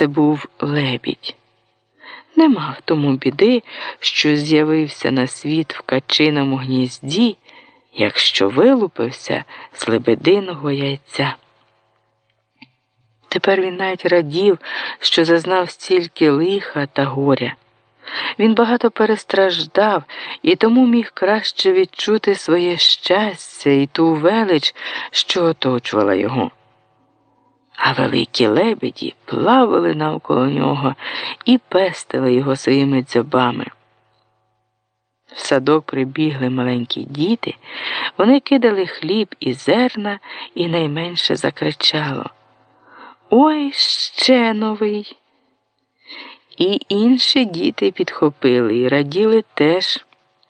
Це був лебідь. Нема в тому біди, що з'явився на світ в качиному гнізді, якщо вилупився з лебединого яйця. Тепер він навіть радів, що зазнав стільки лиха та горя. Він багато перестраждав і тому міг краще відчути своє щастя і ту велич, що оточувала його. А великі лебеді плавали навколо нього і пестили його своїми дзьобами. В садок прибігли маленькі діти, вони кидали хліб і зерна, і найменше закричало: «Ой, ще новий!» І інші діти підхопили і раділи теж.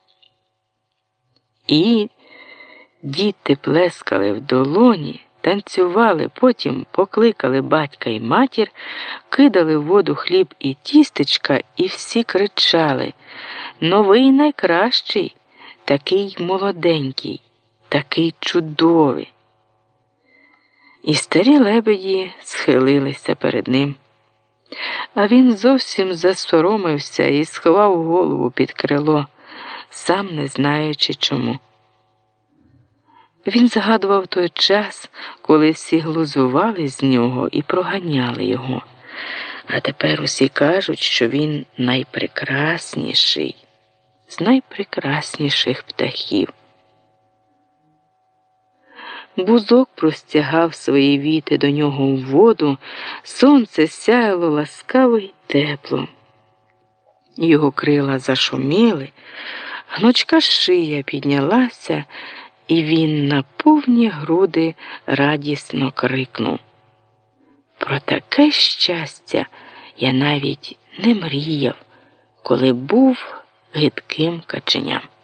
І діти плескали в долоні, танцювали, потім покликали батька і матір, кидали в воду хліб і тістечка, і всі кричали: «Новий найкращий, такий молоденький, такий чудовий!» І старі лебеді схилилися перед ним. А він зовсім засоромився і сховав голову під крило, сам не знаючи чому. Він згадував той час, коли всі глузували з нього і проганяли його. А тепер усі кажуть, що він найпрекрасніший з найпрекрасніших птахів. Бузок простягав свої віти до нього в воду, сонце сяяло ласкаво й тепло. Його крила зашуміли, гнучка шия піднялася, і він на повні груди радісно крикнув: «Про таке щастя я навіть не мріяв, коли був гидким каченям».